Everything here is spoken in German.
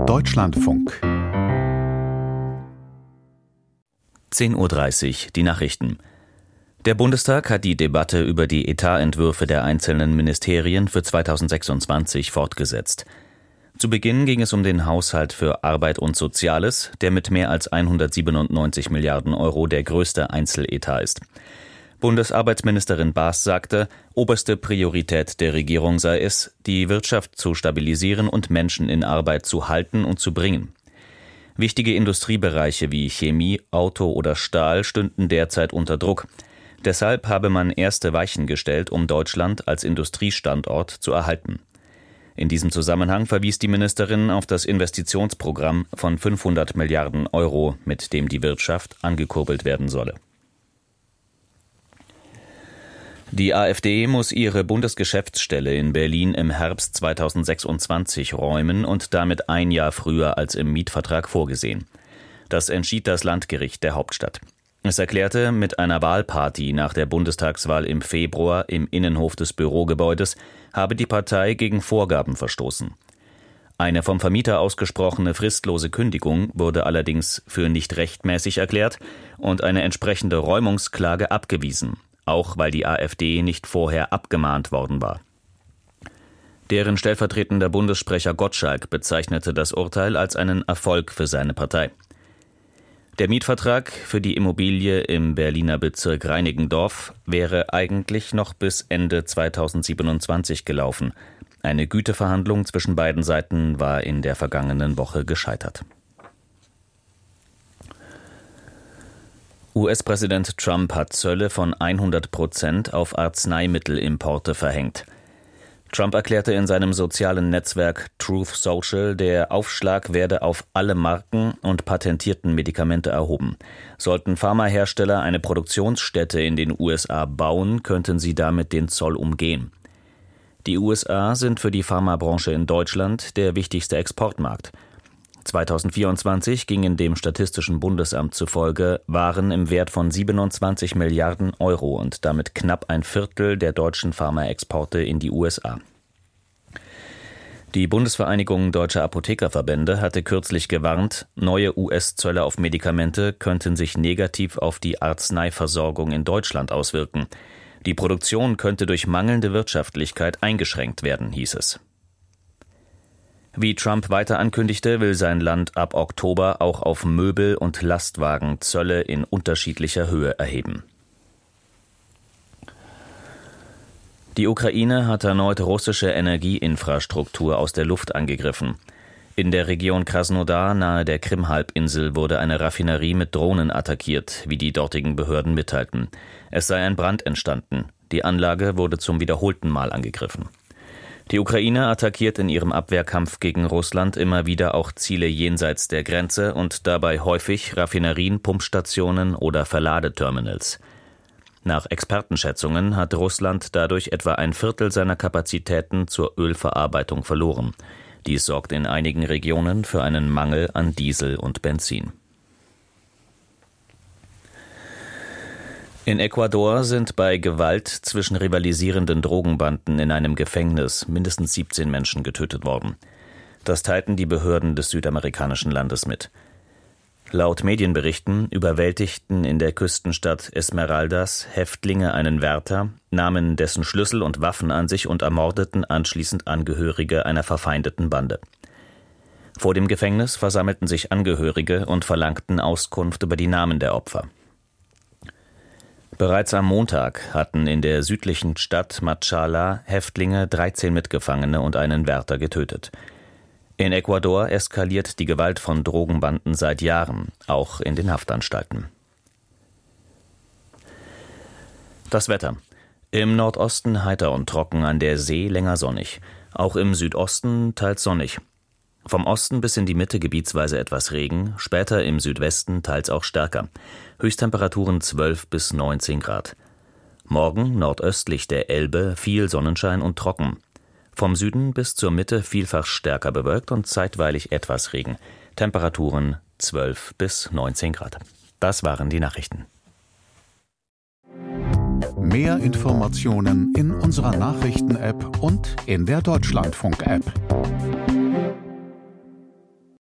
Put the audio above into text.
Deutschlandfunk 10:30 Uhr, die Nachrichten. Der Bundestag hat die Debatte über die Etatentwürfe der einzelnen Ministerien für 2026 fortgesetzt. Zu Beginn ging es um den Haushalt für Arbeit und Soziales, der mit mehr als 197 Milliarden Euro der größte Einzeletat ist. Bundesarbeitsministerin Baas sagte, oberste Priorität der Regierung sei es, die Wirtschaft zu stabilisieren und Menschen in Arbeit zu halten und zu bringen. Wichtige Industriebereiche wie Chemie, Auto oder Stahl stünden derzeit unter Druck. Deshalb habe man erste Weichen gestellt, um Deutschland als Industriestandort zu erhalten. In diesem Zusammenhang verwies die Ministerin auf das Investitionsprogramm von 500 Milliarden Euro, mit dem die Wirtschaft angekurbelt werden solle. Die AfD muss ihre Bundesgeschäftsstelle in Berlin im Herbst 2026 räumen und damit ein Jahr früher als im Mietvertrag vorgesehen. Das entschied das Landgericht der Hauptstadt. Es erklärte, mit einer Wahlparty nach der Bundestagswahl im Februar im Innenhof des Bürogebäudes habe die Partei gegen Vorgaben verstoßen. Eine vom Vermieter ausgesprochene fristlose Kündigung wurde allerdings für nicht rechtmäßig erklärt und eine entsprechende Räumungsklage abgewiesen, auch weil die AfD nicht vorher abgemahnt worden war. Deren stellvertretender Bundessprecher Gottschalk bezeichnete das Urteil als einen Erfolg für seine Partei. Der Mietvertrag für die Immobilie im Berliner Bezirk Reinickendorf wäre eigentlich noch bis Ende 2027 gelaufen. Eine Güteverhandlung zwischen beiden Seiten war in der vergangenen Woche gescheitert. US-Präsident Trump hat Zölle von 100% auf Arzneimittelimporte verhängt. Trump erklärte in seinem sozialen Netzwerk Truth Social, der Aufschlag werde auf alle Marken und patentierten Medikamente erhoben. Sollten Pharmahersteller eine Produktionsstätte in den USA bauen, könnten sie damit den Zoll umgehen. Die USA sind für die Pharmabranche in Deutschland der wichtigste Exportmarkt. 2024 gingen dem Statistischen Bundesamt zufolge Waren im Wert von 27 Milliarden Euro und damit knapp ein Viertel der deutschen Pharmaexporte in die USA. Die Bundesvereinigung Deutscher Apothekerverbände hatte kürzlich gewarnt, neue US-Zölle auf Medikamente könnten sich negativ auf die Arzneiversorgung in Deutschland auswirken. Die Produktion könnte durch mangelnde Wirtschaftlichkeit eingeschränkt werden, hieß es. Wie Trump weiter ankündigte, will sein Land ab Oktober auch auf Möbel und Lastwagen Zölle in unterschiedlicher Höhe erheben. Die Ukraine hat erneut russische Energieinfrastruktur aus der Luft angegriffen. In der Region Krasnodar nahe der Krim-Halbinsel wurde eine Raffinerie mit Drohnen attackiert, wie die dortigen Behörden mitteilten. Es sei ein Brand entstanden. Die Anlage wurde zum wiederholten Mal angegriffen. Die Ukraine attackiert in ihrem Abwehrkampf gegen Russland immer wieder auch Ziele jenseits der Grenze und dabei häufig Raffinerien, Pumpstationen oder Verladeterminals. Nach Expertenschätzungen hat Russland dadurch etwa ein Viertel seiner Kapazitäten zur Ölverarbeitung verloren. Dies sorgt in einigen Regionen für einen Mangel an Diesel und Benzin. In Ecuador sind bei Gewalt zwischen rivalisierenden Drogenbanden in einem Gefängnis mindestens 17 Menschen getötet worden. Das teilten die Behörden des südamerikanischen Landes mit. Laut Medienberichten überwältigten in der Küstenstadt Esmeraldas Häftlinge einen Wärter, nahmen dessen Schlüssel und Waffen an sich und ermordeten anschließend Angehörige einer verfeindeten Bande. Vor dem Gefängnis versammelten sich Angehörige und verlangten Auskunft über die Namen der Opfer. Bereits am Montag hatten in der südlichen Stadt Machala Häftlinge 13 Mitgefangene und einen Wärter getötet. In Ecuador eskaliert die Gewalt von Drogenbanden seit Jahren, auch in den Haftanstalten. Das Wetter. Im Nordosten heiter und trocken, an der See länger sonnig. Auch im Südosten teils sonnig. Vom Osten bis in die Mitte gebietsweise etwas Regen, später im Südwesten teils auch stärker. Höchsttemperaturen 12 bis 19 Grad. Morgen nordöstlich der Elbe viel Sonnenschein und trocken. Vom Süden bis zur Mitte vielfach stärker bewölkt und zeitweilig etwas Regen. Temperaturen 12 bis 19 Grad. Das waren die Nachrichten. Mehr Informationen in unserer Nachrichten-App und in der Deutschlandfunk-App.